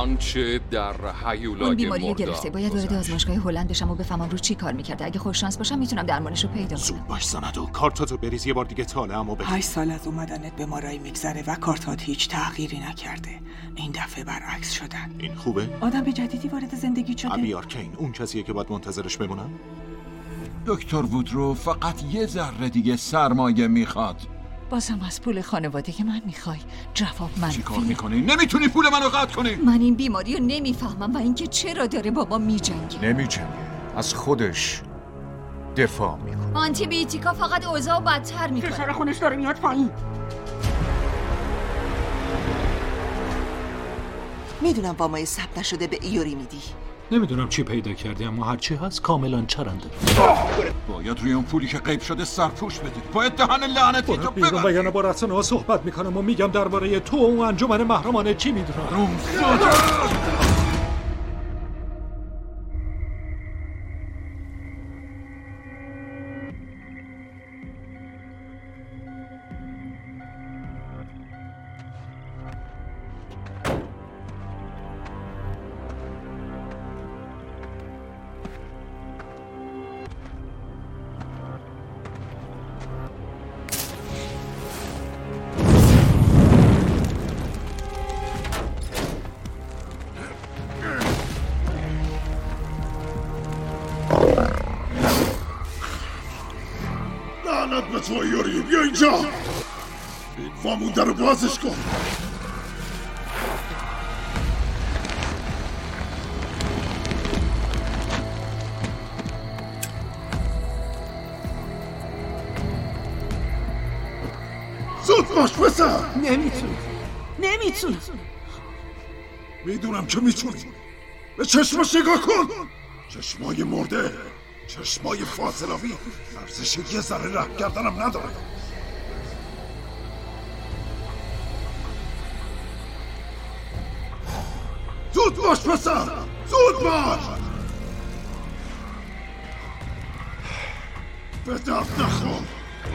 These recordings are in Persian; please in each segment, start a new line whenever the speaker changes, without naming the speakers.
آنچه در هیولای
اون بیماریو گرفته، باید وارد آزمایشگاه هلند بشم و بفهمم رو چی کار میکرده. اگه خوش شانس باشم میتونم درمانشو پیدا کنم.
زود باش سانادو، کارتاتو بریز یه بار دیگه طالعمو ببین.
8 سال از اومدنت به مارای میگذره و کارتات هیچ تغییری نکرده. این دفعه برعکس شدن.
این خوبه؟
آدم به جدیدی وارد زندگی شده.
ابی آرکین اون کسیه که باید منتظرش بمونم؟
دکتر وودرو فقط یه ذره دیگه سرمایه میخواد.
بازم از پول خانواده من میخوای؟ جواب منفی.
چی کار میکنی؟ نمیتونی پول منو قطع کنی.
من این بیماری رو نمیفهمم و اینکه چرا داره بابا میجنگه.
نمیجنگه، از خودش دفاع میکنه.
آنتی بیوتیکا فقط اوضاع بدتر میکنه.
فشار خونش داره میاد پایین.
میدونم وامای ثبت نشده به ایوری میدی.
نمیدونم چی پیدا کردی، اما هرچی هست کاملا چرنده.
باید روی اون پولی که غیب شده سرپوش بدید. باید دهن لعنتی تو
بیرون و یا با رسانه ها صحبت میکنم و میگم درباره تو و اون انجمن محرمانه چی میدونم.
لعنت به تو ایوری، بیا اینجا. این وامون در رو بازش کن. زود باش پسر.
نمیتونم.
میدونم که میتونی. به چشماش نگاه کن. چشمای مرده، چشمای فاصلاوی، ارزش یه ذره رحم کردنم نداره. زود باش پسر، زود باش. به درد نخور.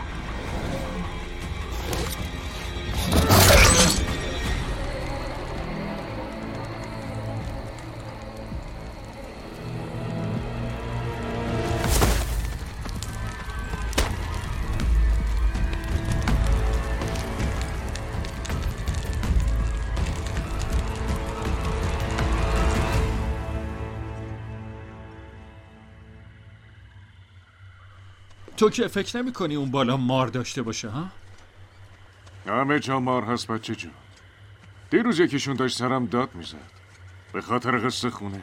تو که فکر نمی کنی اون بالا مار داشته باشه ها؟
همه جا مار هست بچه جون. دیروز یکیشون داشت سرم داد میزد به خاطر قصه خونه.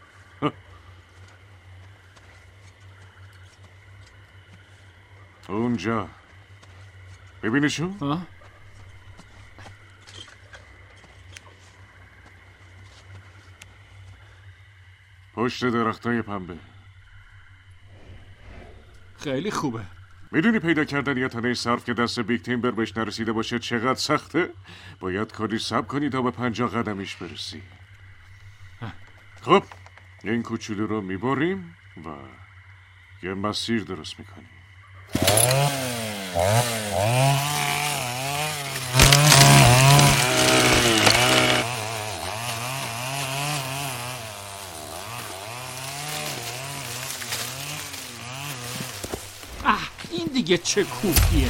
اونجا ببینیشون؟
ها؟
پشت درختای پنبه.
خیلی خوبه.
میدونی پیدا کردن یه تنه صرف که دست بیگ تیمبر بهش نرسیده باشه چقدر سخته؟ باید کلی صبر کنی تا به 50 قدمیش برسی. خب این کوچولو رو میبریم و یه مسیر درست میکنیم.
این دیگه چه کوفیه؟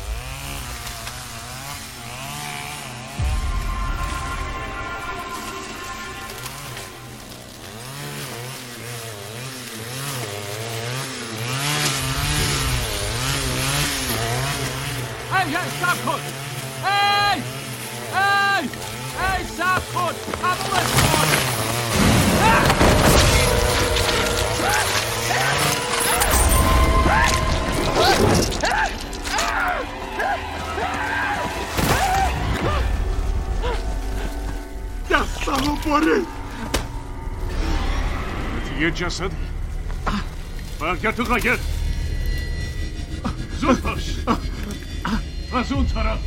هی سب کن. هی سب کن. تمومش کن.
دستمو برید.
یه جسدی. برگرد تو قاید. زود باش. از اون طرف.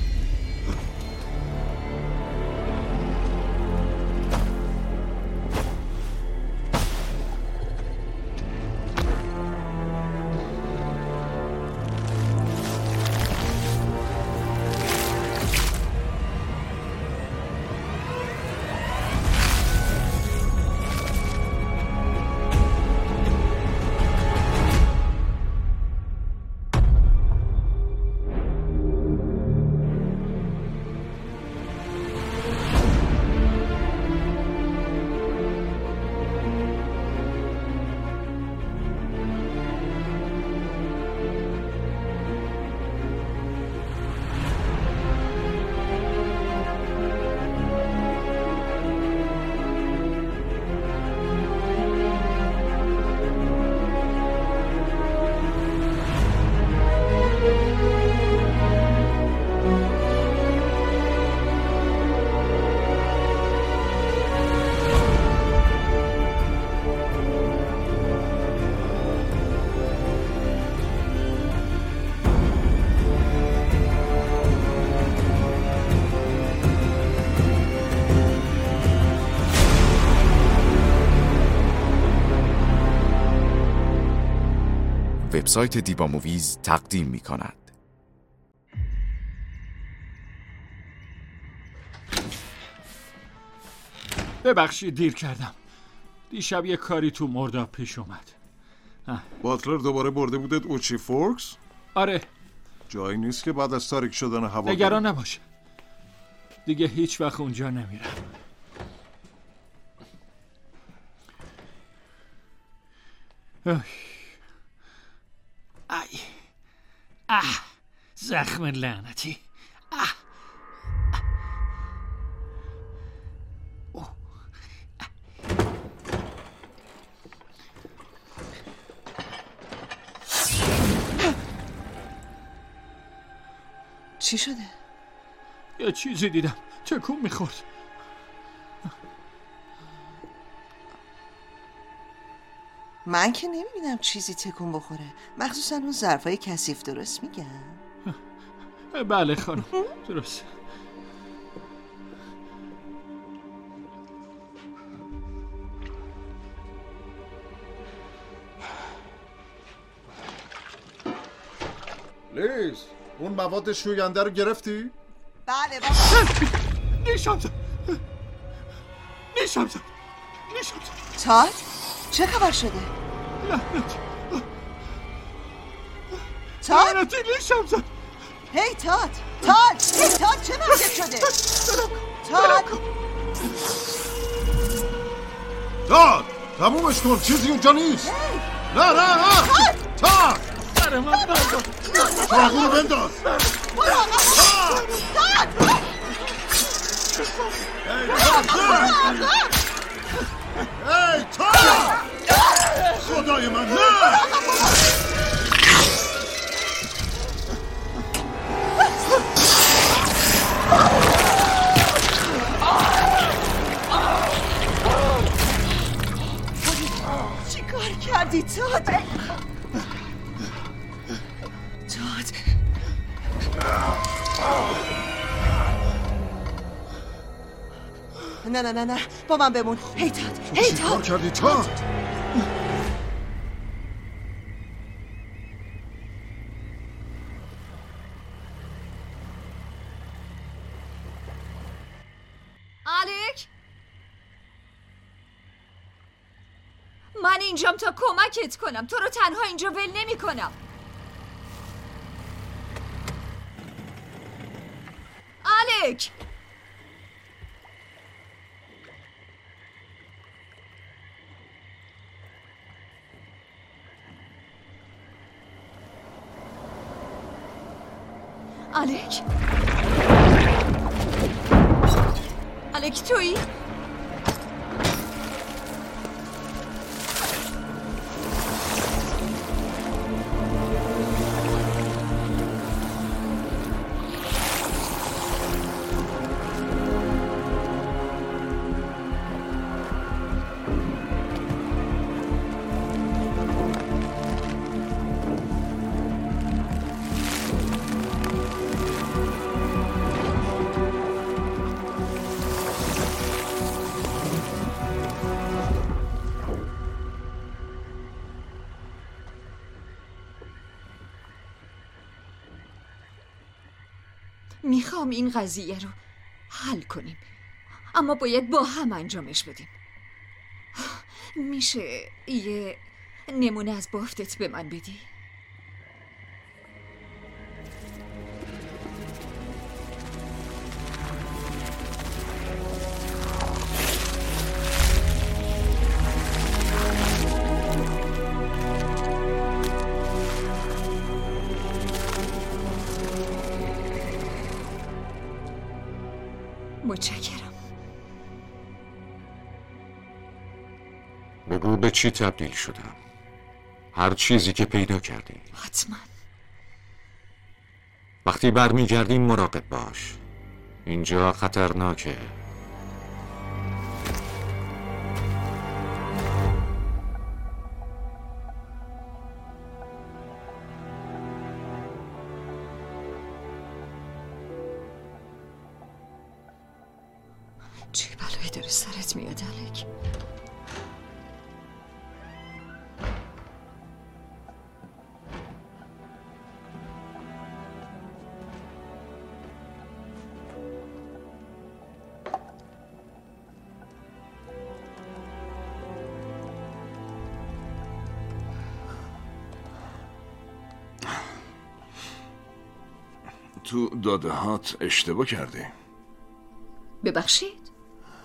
وبسایت دیبا موویز تقدیم می کند.
ببخشید دیر کردم. دیشب یه کاری تو مرداب پیش اومد.
باتلر دوباره برده بودت اوچی فورکس؟
آره.
جایی نیست که بعد از تاریک شدن هوا
نگران نباشه، دیگه هیچ وقت اونجا نمیرم. زخم لعنتی.
چی شده؟
یه چیزی دیدم تکون میخورد.
من که نمیبینم چیزی تکون بخوره، مخصوصا اون ظرفای کثیف. درست میگم؟
بله خانم درست.
لیز اون مواد شوینده رو گرفتی؟
بله بابا.
نیشم زد.
تاد؟ چه خبر شده؟ تاد؟
لعنتی نیشم زد.
هی تاد چه وضعیت شده؟
تاد تمومش کن، چیزی اونجا نیست. نه تاد
سر من بردار.
چاقو رو بنداز. ای تاد خدای من نه.
چی کار کردی تاد؟ نه با من بمون. هی تاد
چی کار کردی تاد؟
الک من اینجام تا کمکت کنم، تو رو تنها اینجا ول نمی کنم. الک الک تویی؟ میخوام این قضیه رو حل کنیم، اما باید با هم انجامش بدیم. میشه یه نمونه از بافتت به من بدی؟ متشکرم.
بگو به چی تبدیل شدم؟ هر چیزی که پیدا کردی.
حتما.
وقتی برمیگردیم مراقب باش، اینجا خطرناکه.
چه بلایی داره سرت میاد الک؟
تو داده هات اشتباه کردی.
ببخشید؟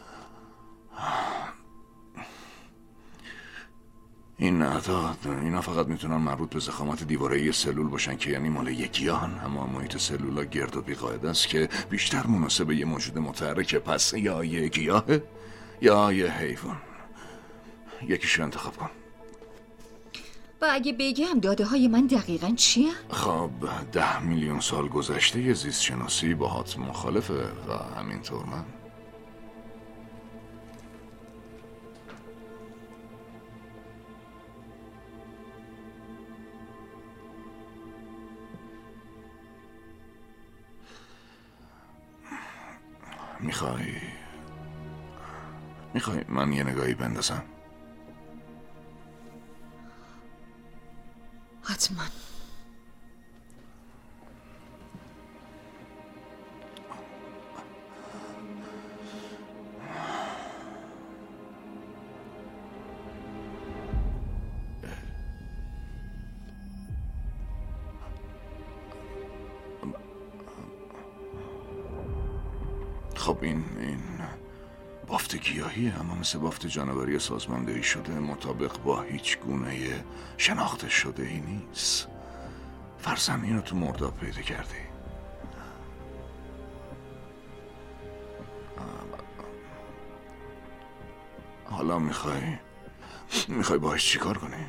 این اعداد اینا فقط میتونن مربوط به ضخامت دیواره سلول باشن که یعنی مال یک گیاهن، اما محیط سلولا گرد و بیقاعده است که بیشتر مناسب یه موجود متحرکه. پس یا یه گیاهه یا یه حیوان، یکیشو انتخاب کن.
و اگه بگم داده های من دقیقاً چیه؟
خب 10 میلیون سال گذشته زیست شناسی باهات مخالفه و همینطور من. میخوای من یه نگاهی بندازم؟
حتما.
خب این بافت گیاهیه، اما مثل بافت جانوری سازماندهی شده مطابق با هیچ گونه شناخته شده ای نیست. فرضاً اینو تو مرداب پیدا کردی. حالا میخوای باهاش چیکار کنی؟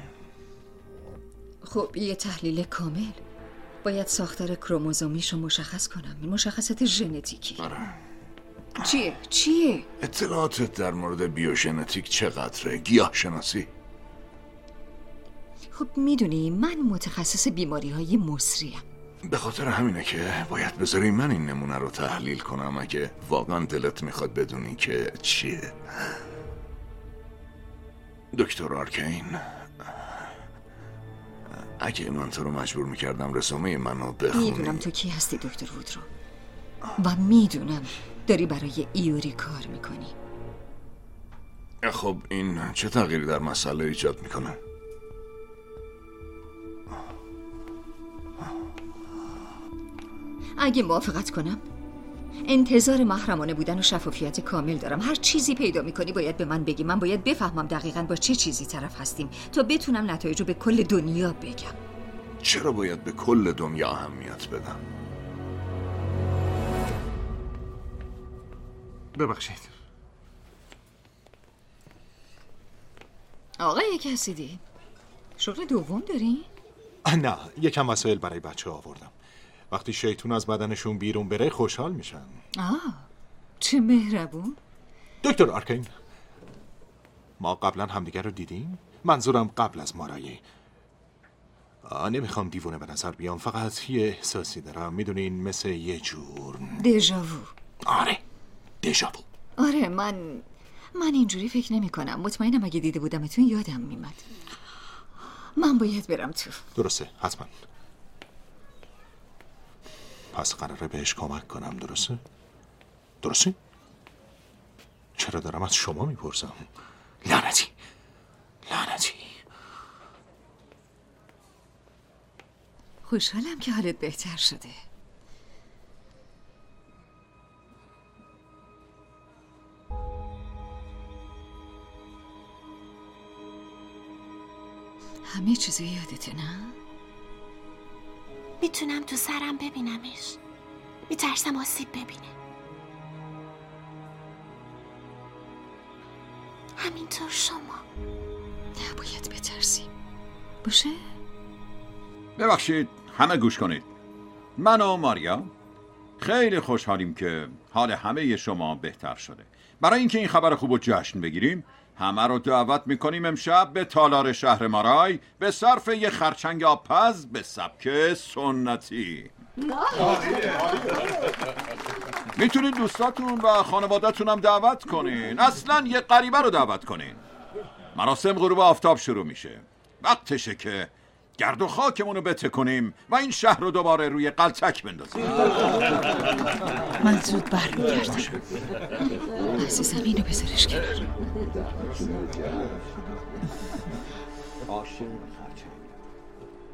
خب یه تحلیل کامل. باید ساختار کروموزومیشو مشخص کنم. این مشخصات ژنتیکی.
آره.
چیه؟
اطلاعاتت در مورد بیوژنتیک چقدره؟ گیاه شناسی؟
خب میدونی من متخصص بیماری‌های مصریم.
به خاطر همینه که باید بذاری من این نمونه رو تحلیل کنم اگه واقعا دلت میخواد بدونی که چیه. دکتر آرکین، اگه من تو رو مجبور میکردم رزومه منو بخونی.
میدونم تو کی هستی دکتر وودرو و میدونم داری برای ایوری کار میکنی.
خب این چه تغییری در مسئله ایجاد میکنه؟
اگه موافقت کنم انتظار محرمانه بودن و شفافیت کامل دارم. هر چیزی پیدا میکنی باید به من بگی. من باید بفهمم دقیقاً با چه چیزی طرف هستیم تا بتونم نتایج رو به کل دنیا بگم.
چرا باید به کل دنیا اهمیت بدم؟
ببخشید
آقای کسیدی شغل دوم داری؟
نه، یکم وسایل برای بچه آوردم. وقتی شیطون از بدنشون بیرون بره خوشحال میشن.
چه مهربون.
دکتر آرکین، ما قبلا همدیگر رو دیدیم؟ منظورم قبل از مارایی. نمیخوام دیوونه به نظر بیام، فقط یه احساسی دارم، میدونین، مثل یه جور
دژاوو.
آره، دژاوو.
آره، من اینجوری فکر نمی کنم. مطمئنم اگه دیده بودمتون یادم میمد. من باید برم تو.
درسته، حتما. پس قراره بهش کمک کنم، درسته؟ درسته؟ چرا دارم از شما میپرسم؟ لعنتی.
خوشحالم که حالت بهتر شده. همه چیزو یادته نه؟
میتونم تو سرم ببینمش. میترسم آسیب ببینه. همینطور شما.
نباید بترسیم. باشه؟
ببخشید، همه گوش کنید. من و ماریا خیلی خوشحالیم که حال همه شما بهتر شده. برای اینکه این خبر خوب رو جشن بگیریم، همه رو دعوت میکنیم امشب به تالار شهر مارای به صرف یه خرچنگ آبپز به سبک سنتی. میتونید دوستاتون و خانوادتون هم دعوت کنین. اصلا یه غریبه رو دعوت کنین. مراسم غروب آفتاب شروع میشه. وقتشه که گرد و خاکمون رو بتکنیم و این شهر رو دوباره روی قلتک بندازیم.
من زود برمیگردم.
عزیزم اینو بذارش کنار.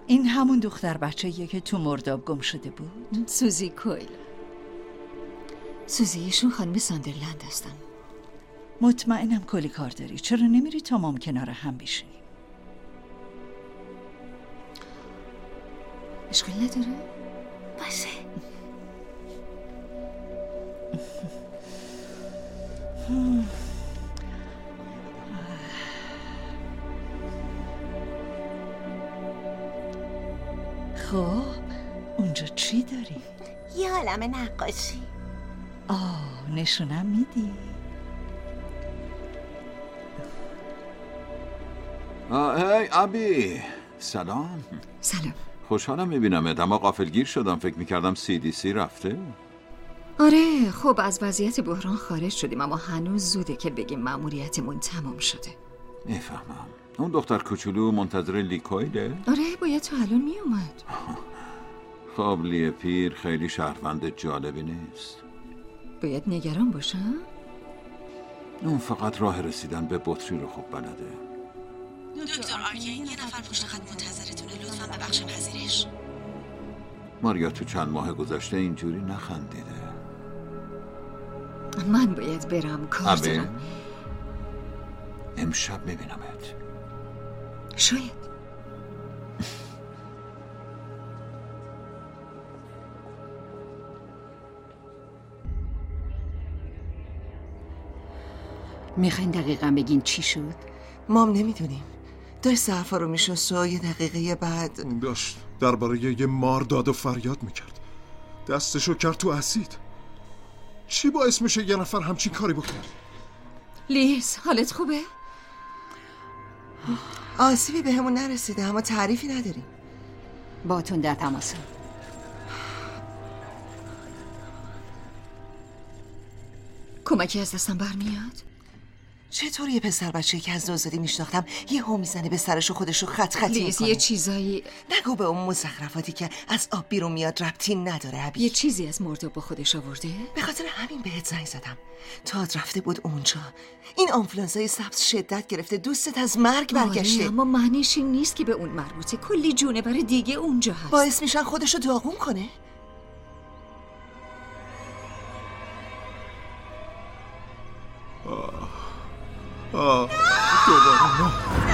این همون دختر بچه‌ایه که تو مرداب گم شده بود؟
سوزی کویل. سوزی ایشون خانم ساندرلند هستن.
مطمئنم کلی کار داری. چرا نمیری تا ما کنار هم بشینیم؟
اشکال نداره؟
باشه.
خب اونجا چی داری؟
یه عالم نقاشی.
نشونم میدی؟
هی ابی، سلام.
سلام.
خوشحالم میبینمت، اما غافلگیر شدم. فکر میکردم CDC رفته.
آره، خب از وضعیت بحران خارج شدیم، اما هنوز زوده که بگیم مأموریتمون تمام شده.
میفهمم. اون دختر کوچولو منتظر لیکویده؟
آره، باید تا الان میومد.
خب لی پیر خیلی شهروند جالبی نیست.
باید نگران باشم؟
اون فقط راه رسیدن به بطری رو خوب بلده.
دکتر آرکین، یه نفر پشت خط منتظرتونه، لطفاً ببخش پذیرش.
ماریا تو چند ماه گذشته اینجوری نخندیده.
من باید برم، کار دارم.
امشب میبینمت.
شاید.
میخواین دقیقا بگین چی شد؟
مام نمیدونیم. داشت ظرفا رو میشست و یه دقیقه بعد
داشت درباره یه مار داد و فریاد میکرد. دستشو کرد تو اسید. چی باعث میشه یه نفر همچین کاری بکنه؟
لیز، حالت خوبه؟
آسیبی به همون نرسیده، اما تعریفی نداریم.
باتون در تماسم.
کمکی از دستم برمیاد؟
چطور یه پسر بچه‌ای که از نوزادی میشناختم یه هم میزنه به سرش و خودشو خط خطی
لیز،
میکنه؟
یه چیزایی
نگو به اون مزخرفاتی که از آب بیرون میاد ربطی نداره. ابی
یه چیزی از مرداب با خودش آورده؟
به خاطر همین بهت زنگ زدم. تاد رفته بود اونجا. این آنفلانزای سبز شدت گرفته، دوستت از مرگ برگشته.
اما معنیش این نیست که به اون مربوطه. کلی جونور دیگه اونجا هست.
باعث میشن خودشو داغون کنه.
دوباره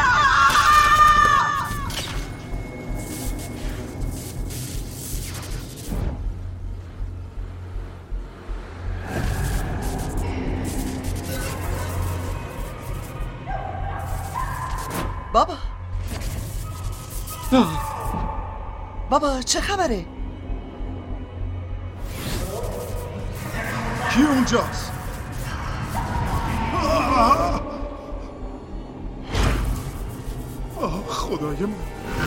بابا چه خبره؟
کی اونجاست؟ خدای من.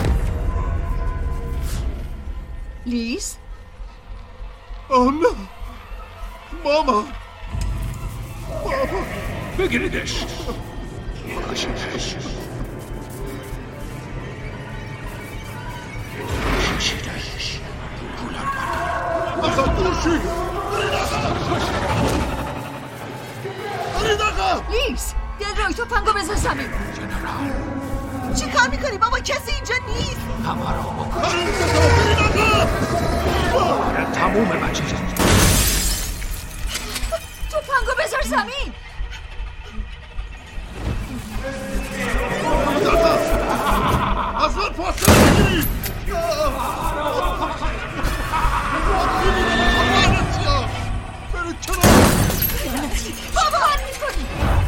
لیز؟
نه ماما.
بگیریدش.
کشیدش. ازا دورشی.
لیز، دلروی تو پنگو بذار زمین.
چی کار میکنی بابا؟ کسی اینجا نیست.
همه را بکش. تمومه بچه جان.
تو پنگو بذار زمین.
از من فاصله بگیرید.
بابا میکنی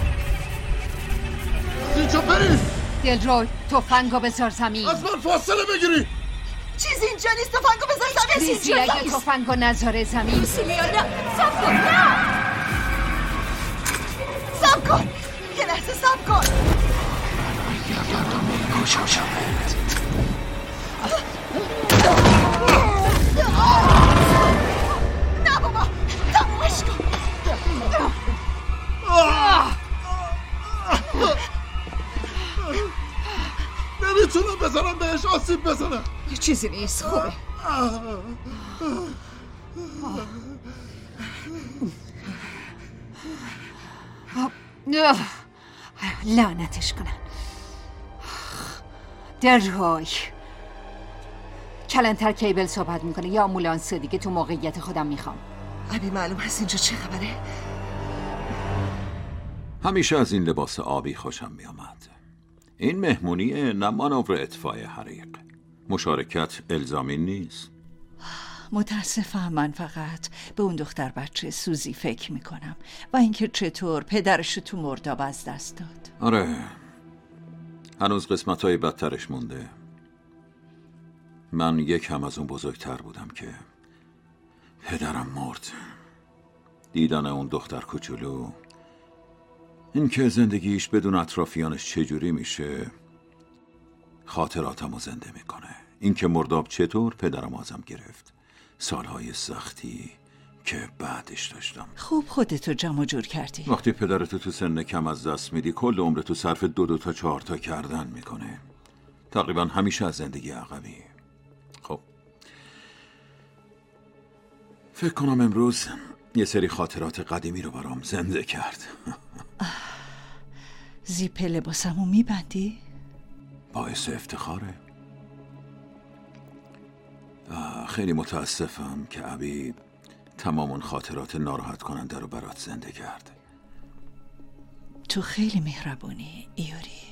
اینجا برید.
دلروی تفنگو بذار زمین.
از من فاصله بگیرید.
چیزی اینجا نیست. تفنگو بذار زمین.
لیزی اگه تفنگو نذاره زمین.
لوسیلیا نه. صبر کن. نه
صبر کن. یه لحظه صبر کن. نه بابا تمومش کن.
نمیتونم بزنم بهش آسیب بزنم.
یه چیزی نیست. خوبه.
لعنتش کنن. دلروی کلانتر کیبل صحبت میکنه یا آمبولانس دیگه؟ تو موقعیت خودم میخوام.
ابی معلوم هست اینجا چه خبره؟
همیشه از این لباس آبی خوشم میامد. این مهمونیه، نه مانور اطفای حریق. مشارکت الزامی نیست.
متاسفم، من فقط به اون دختر بچه سوزی فکر میکنم و اینکه چطور پدرش تو مرداب از دست داد.
آره، هنوز قسمت‌های بدترش مونده. من یکم از اون بزرگتر بودم که پدرم مرد. دیدن اون دختر کوچولو، اینکه زندگیش بدون اطرافیانش چجوری میشه، خاطراتمو زنده میکنه. اینکه مرداب چطور پدرم ازم گرفت، سالهای سختی که بعدش داشتم.
خوب خودتو جمع جور کردی.
وقتی پدرتو تو سن کم از دست میدی، کل عمرتو صرف 2 تا 4 تا کردن میکنه. تقریبا همیشه از زندگی عقبی. خب فکر کنم امروز یه سری خاطرات قدیمی رو برام زنده کرد.
زیپ لباسمو میبندی؟
باعث افتخاره. خیلی متاسفم که ابی تمام اون خاطرات ناراحت کننده رو برات زنده کرد.
تو خیلی مهربونی ایوری.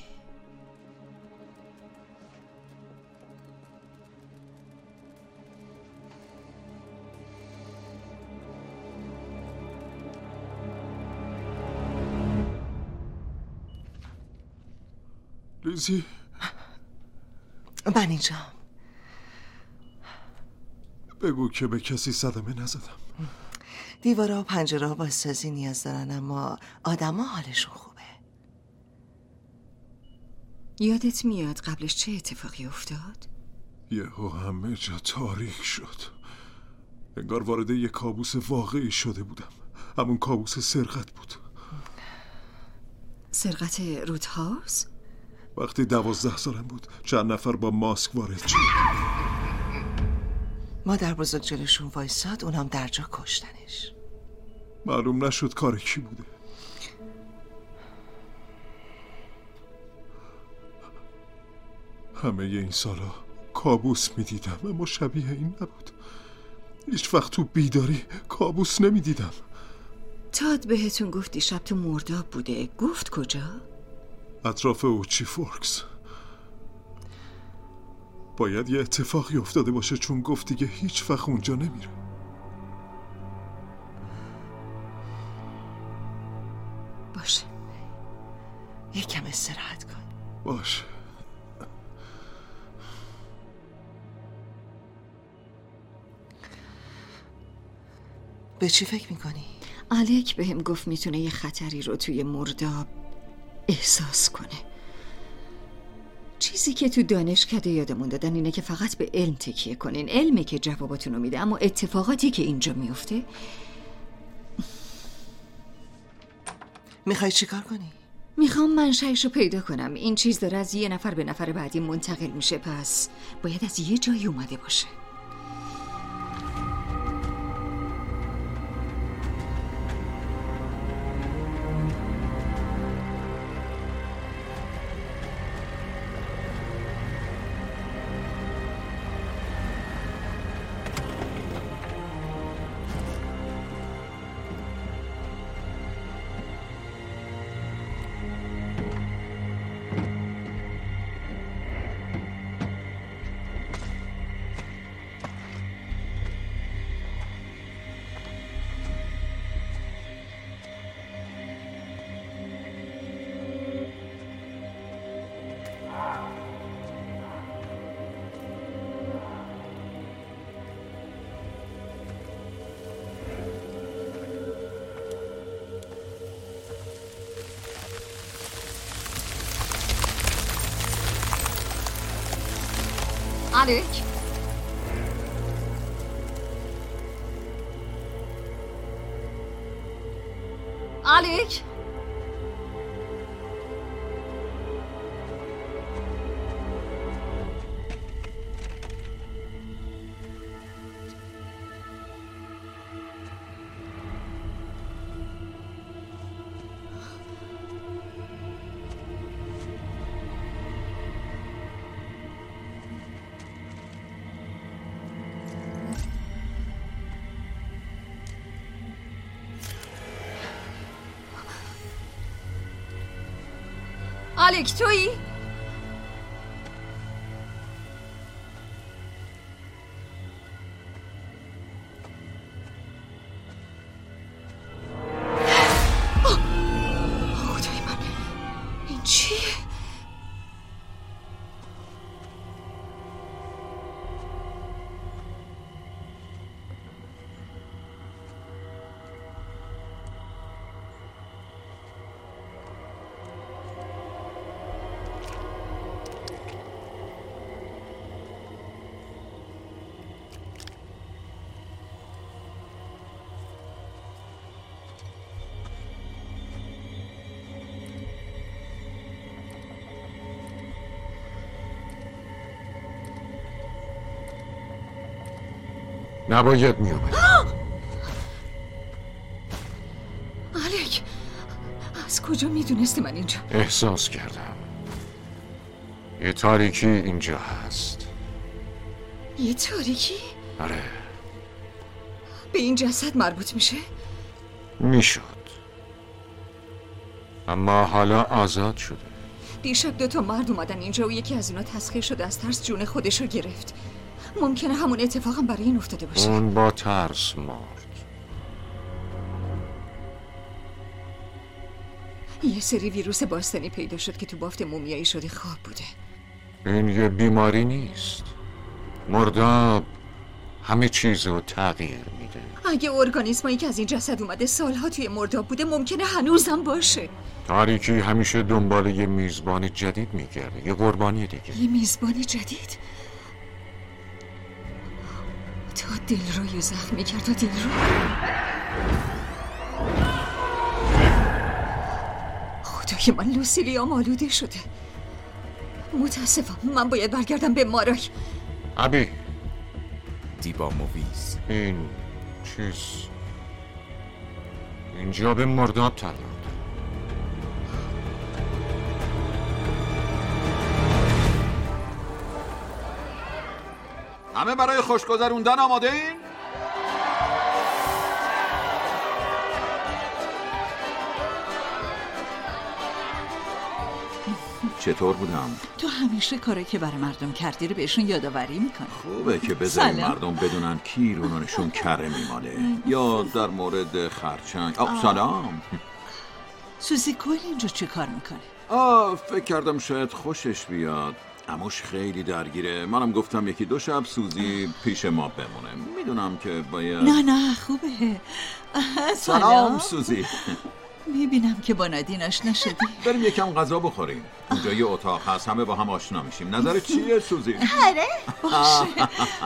لیزی،
من اینجا.
بگو که به کسی صدمه نزدم.
دیوارا و پنجره ها بازسازی نیاز دارن، اما آدم ها حالشون خوبه.
یادت میاد قبلش چه اتفاقی افتاد؟
یهو همه جا تاریک شد. انگار وارد یک کابوس واقعی شده بودم. همون کابوس سرقت بود.
سرقت رودهاوس؟
وقتی 12 سالم بود چند نفر با ماسک وارد شد.
مادر بزرگ جلوشون وایساد، اونم در جا کشتنش.
معلوم نشد کار کی بوده. همه این سالا کابوس میدیدم، اما شبیه این نبود. هیچ وقت تو بیداری کابوس نمیدیدم.
تاد بهتون گفتی شب تو مرداب بوده. گفت کجا؟
اطراف اوچی فورکس. باید یه اتفاقی افتاده باشه، چون گفت دیگه هیچ وقت اونجا نمیره.
باشه،
یکم استراحت کن.
باشه.
به چی فکر میکنی؟
الک بهم گفت میتونه یه خطری رو توی مرداب احساس کنه. چیزی که تو دانشکده یادمون دادن اینه که فقط به علم تکیه کنین. علمی که جواباتونو میده، اما اتفاقاتی که اینجا میفته.
میخوای چیکار کنی؟
میخوام منشأش رو پیدا کنم. این چیز داره از یه نفر به نفر بعدی منتقل میشه، پس باید از یه جایی اومده باشه. الک، الک، آلک تویی؟ خدای من، این چیه؟
نباید میومد.
آلک، از کجا میدونستی من اینجا؟
احساس کردم یه تاریکی اینجا هست.
یه تاریکی؟
آره.
به این جسد مربوط میشه؟
میشد، اما حالا آزاد شده.
دیشب 2 مرد اومدن اینجا و یکی از اونا تسخیر شده از ترس جون خودشو گرفت. ممکنه همون اتفاقم برای این افتاده باشه.
اون با ترس مرد.
یه سری ویروس باستانی پیدا شد که تو بافت مومیایی شده خواب بوده.
این یه بیماری نیست. مرداب همه چیز رو تغییر میده.
اگه ارگانیسمایی که از این جسد اومده سالها توی مرداب بوده ممکنه هنوزم باشه.
تاریکی همیشه دنبال یه میزبان جدید میگرده، یه قربانی دیگه.
یه میزبان جدید؟ تا دل رو زخمی کرد، تا دل رو. خدای من، لوسیلیام آلوده شده. متاسفم، من باید برگردم به مارای.
ابی
دیبا موویز.
این چیز اینجا به مرداب تعلق.
همه برای خوشگذروندن آماده این؟ چطور بودم؟
تو همیشه کاری که برای مردم کردی رو بهشون یادآوری میکنی.
خوبه که بذاری مردم بدونن کی رونشون کره میماله. یا در مورد خرچنگ. سلام.
سوزی کل اینجا چه کار میکنه؟
فکر کردم شاید خوشش بیاد. عموش خیلی درگیره. منم گفتم 1-2 شب سوزی پیش ما بمونه. میدونم که باید.
نه خوبه.
سلام سوزی.
میبینم که با نادین آشنا شدی.
بریم یکم غذا بخوریم. اونجا یه اتاق هست، همه با هم آشنا میشیم. نظرت چیه سوزی؟
آره باشه.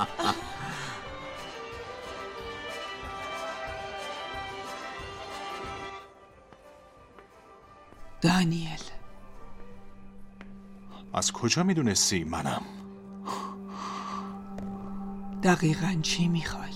دانیل،
از کجا میدونستی منم؟
دقیقاً چی میخوای؟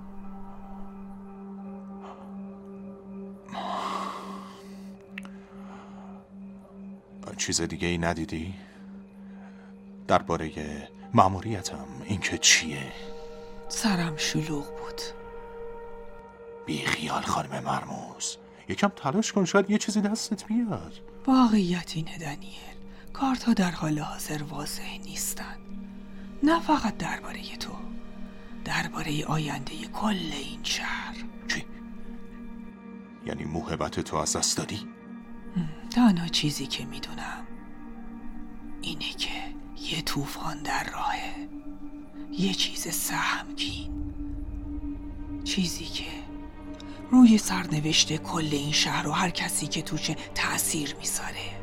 چیز دیگه ای ندیدی؟ درباره مأموریتم اینکه چیه؟
سرم شلوغ بود.
بی خیال خانم مرموز، یکم تلاش کن، شاید یه چیزی دستت بیاد.
واقعیت اینه دانیل، کارت‌ها در حال حاضر واضح نیستن. نه فقط درباره تو، درباره آینده کل این شهر.
چی؟ یعنی موهبت تو از دست دادی؟
تنها چیزی که میدونم اینه که یه طوفان در راهه، یه چیز سهمگین، چیزی که روی سرنوشت کل این شهر و هر کسی که توشه تأثیر میذاره.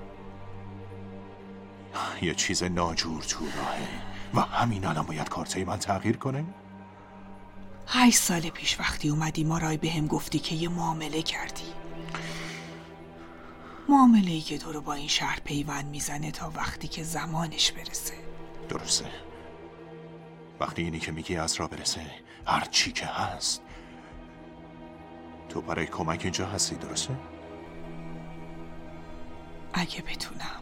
یه چیز ناجور تو راهه و همین الان باید کارتای من تغییر کنه؟
8 سال پیش وقتی اومدی مارای بهم گفتی که یه معامله کردی، معامله‌ای که تو رو با این شهر پیوند میزنه تا وقتی که زمانش برسه.
درسته. وقتی اینی که میگی از راه برسه، هر چی که هست، تو برای کمک اینجا هستی، درسته؟
اگه بتونم.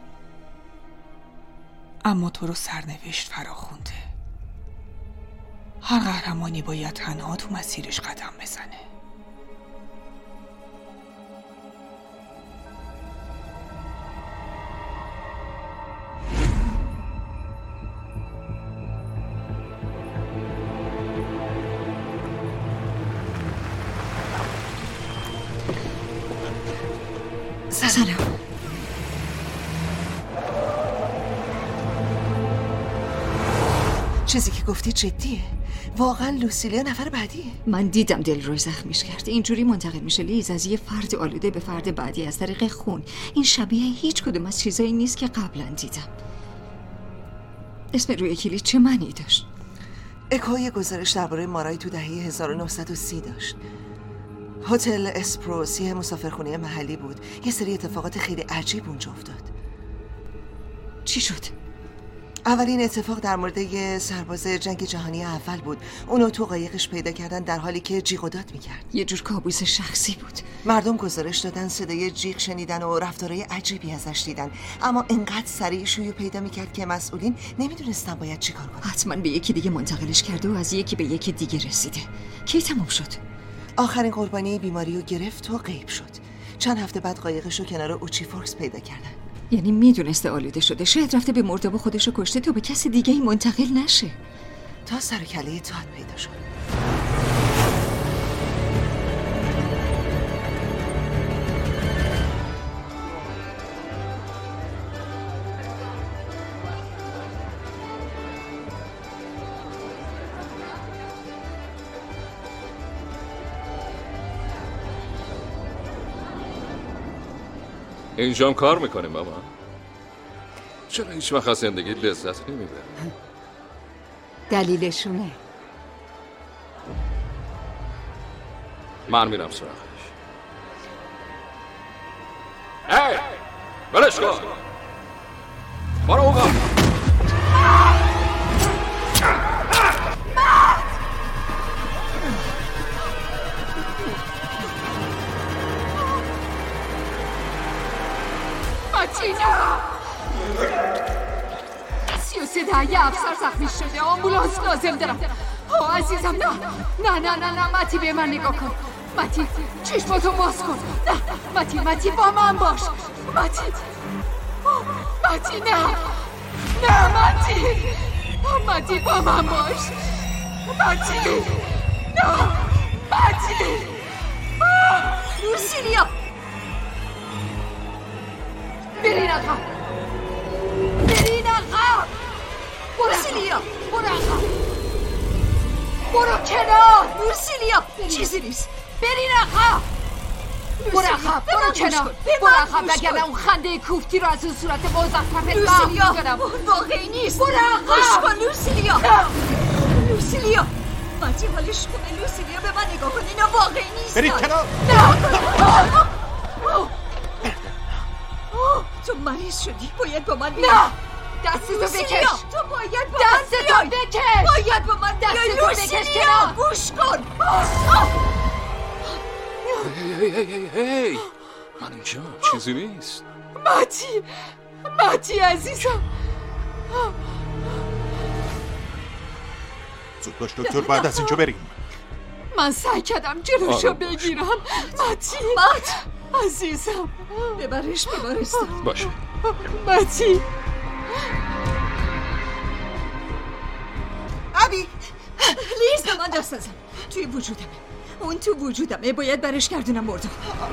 اما تو رو سرنوشت فراخونده. هر قهرمانی باید تنها تو مسیرش قدم بزنه.
سلام.
چیزی که گفتی جدیه؟ واقعا لوسیلیا نفر بعدیه؟
من دیدم دل روی زخمیش کرد. اینجوری منتقل میشه لیز از یه فرد آلوده به فرد بعدی از طریق خون. این شبیه هیچ کدوم از چیزایی نیست که قبلا دیدم. اسم روی کلید چه معنی داشت؟
اکوی گزارش درباره مارای تو دهه 1930 داشت. هتل اسپروس یه مسافرخونه محلی بود. یه سری اتفاقات خیلی عجیب اونجا افتاد.
چی شد؟
اولین اتفاق در مورد یه سرباز جنگ جهانی اول بود. اونو تو قایقش پیدا کردن در حالی که جیغ و داد میکرد.
یه جور کابوس شخصی بود.
مردم گزارش دادن صدای جیغ شنیدن و رفتارهای عجیبی ازش دیدن، اما انقدر سریع شویو پیدا میکرد که مسئولین نمیدونستن باید چیکار کنن.
حتما به یکی دیگه منتقلش کرده و از یکی به یکی دیگه رسیده. کی تموم شد؟
آخرین قربانی بیماریو گرفت و غیب شد. چند هفته بعد قایقشو کنار اوچی فورکس پیدا کردن.
یعنی میدونسته آلوده شده. شاید رفته به مرداب خودشو کشته تا به کسی دیگه ای منتقل نشه.
تا سر و کله تاد پیدا شد.
اینجام کار میکنه ماما. چرا هیچ وقت از زندگی لذت نمیبره؟
دلیلشونه.
من میرم سراغش. هی! بلش کن! برو اوقا!
ماتینا! 33 دهه افسر زخمی شده. آمبولانس لازم دارم. عزیزم نه ماتی به من نگاه کن. ماتی چشماتو باز کن. نه ماتی با من باش. ماتی نه ماتی با من باش. ماتی نه ماتی.
لوسیلیا
برین آقا.
لوسیلیا
برو کنار.
لوسیلیا چیزی نیست.
برین آقا. برو کنار. برو آقا وگرنه اون خنده کوفتی رو از اون صورت مزخرفت محو میکنم.
واقعی نیست.
برو آقا.
خوش کن لوسیلیا. ماتی حالش خوبه. لوسیلیا به من نگاه کن. اینا واقعی نیست.
برید کنار.
تو مریض شدی. باید با من
نه دستتو بکش.
تو باید با
دستتو بکش.
باید با من دستتو بکش کنار. گوش کن.
هی من اینجا چیزی نیست.
ماتی عزیزم.
زود باش دکتر، بعد از اینجا بریم.
من سعی کردم جلوشو بگیرم. مات عزیزم.
ببرش بیمارستان.
باشه
ماتی.
ابی
لیز به من دست نزن. توی وجودمه. اون تو وجودمه. باید برش گردونم مردم.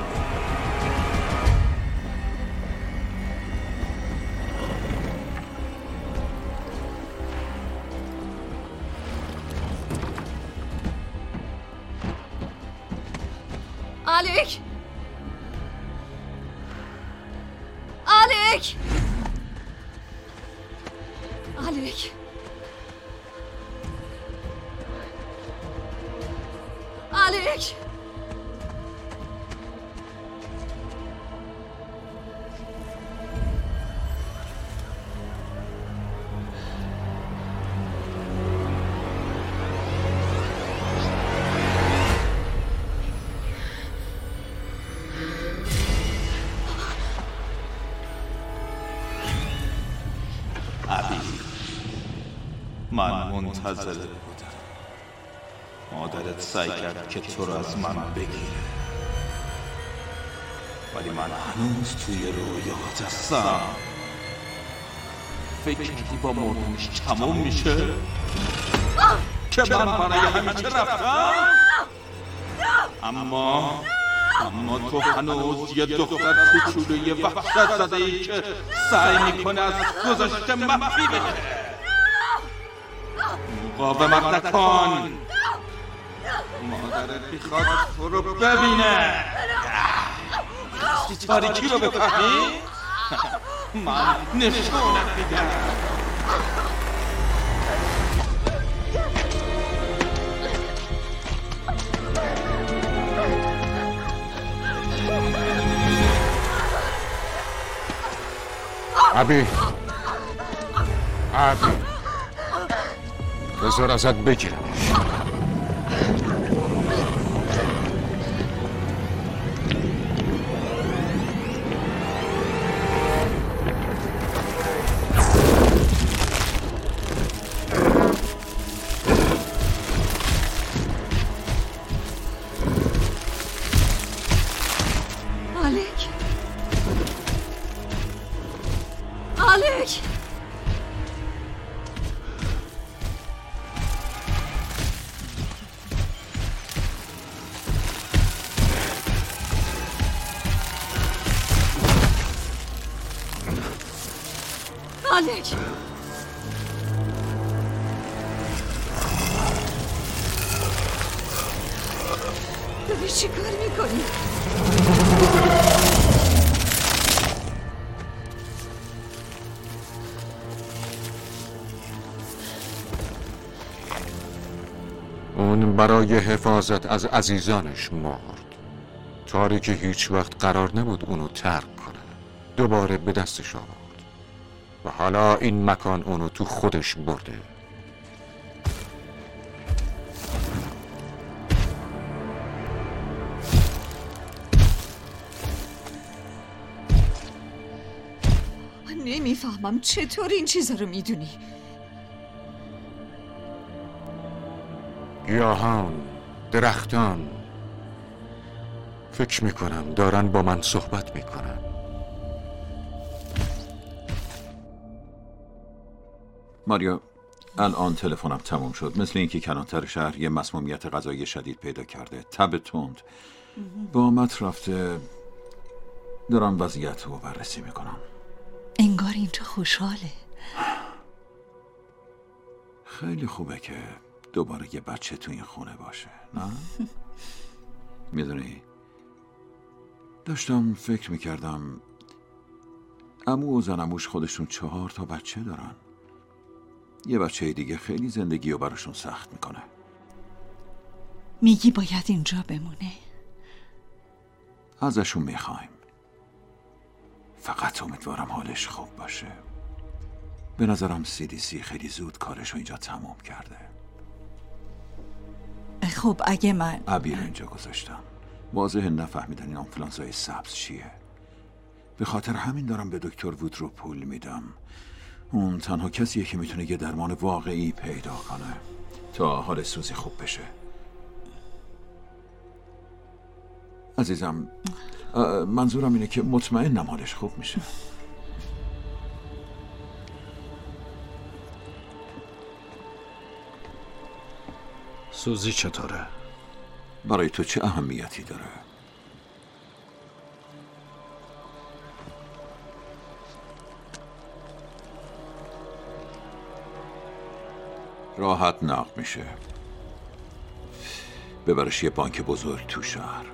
الک
من منتظر بودم. مادرت سعی کرد که تو رو از من بگیره، ولی من هنوز توی رویات هستم. فکر کردی با مردنش تموم میشه؟ که من برای همیشه رفتم؟ اما اما تو هنوز یه دختر کوچولوی وحشت زده ای که سعی میکنه از گذشته مخفی بشه. مقاومت نکن. مادرت میخواد تو رو ببینه. تاریکی رو بفهمی؟ من نشونت میدم.
ابی بذار ازت بگیرم.
آلک داری چی کار میکنی؟
اون برای حفاظت از عزیزانش مرد. تاریکی هیچ وقت قرار نبود اونو ترک کنه. دوباره به دستش آورد و حالا این مکان اونو تو خودش برده.
نمیفهمم چطور این چیزا رو میدونی؟
گیاهان، درختان، فکر میکنم دارن با من صحبت میکنن.
ماریا، الان تلفنم تموم شد. مثل اینکه کلانتر شهر یه مسمومیت غذایی شدید پیدا کرده. تب تند با آمد رفته. دارم وضعیت رو بررسی میکنم.
انگار اینجا خوشحاله.
خیلی خوبه که دوباره یه بچه تو این خونه باشه، نه؟ میدونی داشتم فکر میکردم عمو و زنموش خودشون 4 تا بچه دارن. یه بچه دیگه خیلی زندگی رو براشون سخت میکنه.
میگی باید اینجا بمونه؟
ازشون میخوایم. فقط امیدوارم حالش خوب باشه. به نظرم CDC خیلی زود کارشو اینجا تموم کرده.
خب اگه من
ابی رو اینجا گذاشتم. واضحه نفهمیدن این آنفلانزای سبز چیه. به خاطر همین دارم به دکتر وودرو پول میدم. اون تنها کسیه که میتونه یه درمان واقعی پیدا کنه تا حال سوزی خوب بشه. عزیزم، منظورم اینه که مطمئنم حالش خوب میشه.
سوزی چطوره؟
برای تو چه اهمیتی داره؟ راحت نقل میشه. ببرش یه بانک بزرگ تو شهر.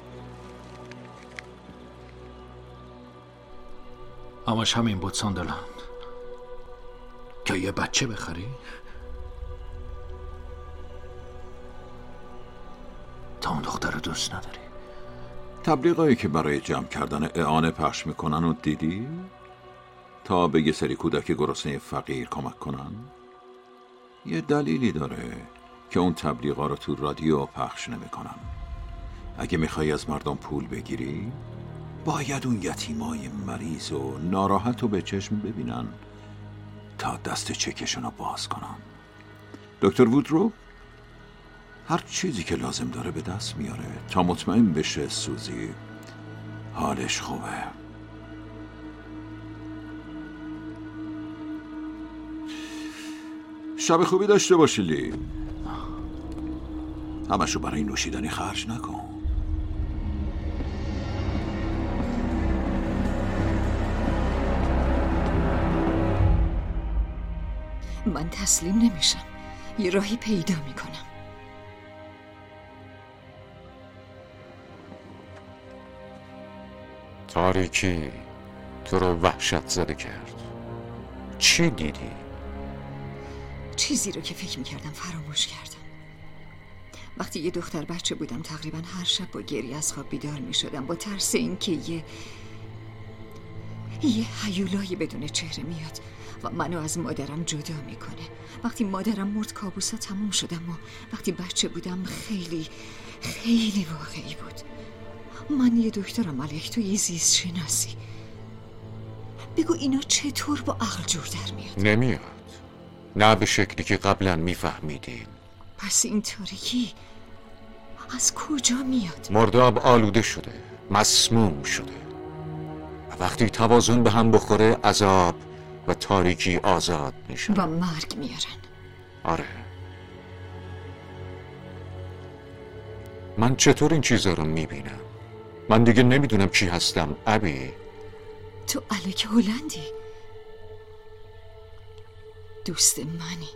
همش همین بود ساندرلند که یه بچه بخری؟ تا اون دختر رو دوست نداری؟
تبلیغایی که برای جمع کردن اعانه پخش میکنن و دیدی؟ تا به یه سری کودک گرسنه فقیر کمک کنن؟ یه دلیلی داره که اون تبلیغا رو تو رادیو پخش نمیکنن. اگه میخوای از مردم پول بگیری باید اون یتیمای مریض و ناراحت رو به چشم ببینن تا دست چکشون رو باز کنن. دکتر وودرو هر چیزی که لازم داره به دست میاره تا مطمئن بشه سوزی حالش خوبه. شب خوبی داشته باشی لی. همشو برای نوشیدنی خرج نکن.
من تسلیم نمیشم. یه راهی پیدا میکنم.
تاریکی تو رو وحشت زده کرد. چی دیدی؟
چیزی رو که فکر میکردم فراموش کردم. وقتی یه دختر بچه بودم تقریبا هر شب با گریه از خواب بیدار میشدم، با ترس اینکه یه هیولایی بدون چهره میاد و منو از مادرم جدا میکنه. وقتی مادرم مرد کابوسا تموم شد، اما وقتی بچه بودم خیلی خیلی واقعی بود. من یه دکترم ملک، تو یه زیست شناسی. بگو اینا چطور با عقل جور در میاد؟
نمیاد. نه به شکلی که قبلا میفهمیدیم.
پس این تاریکی از کجا میاد؟
مرداب آلوده شده، مسموم شده و وقتی توازن به هم بخوره عذاب و تاریکی آزاد میشن
و مرگ میارن.
آره. من چطور این چیزا رو میبینم؟ من دیگه نمیدونم چی هستم. ابی
تو الک هلندی، دوست منی.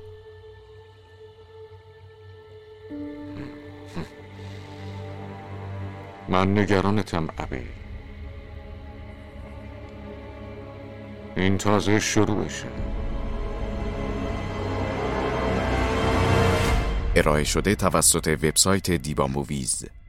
من نگرانتم ابی. این تازه شروعشه.
ارائه شده توسط وبسایت دیبا موویز.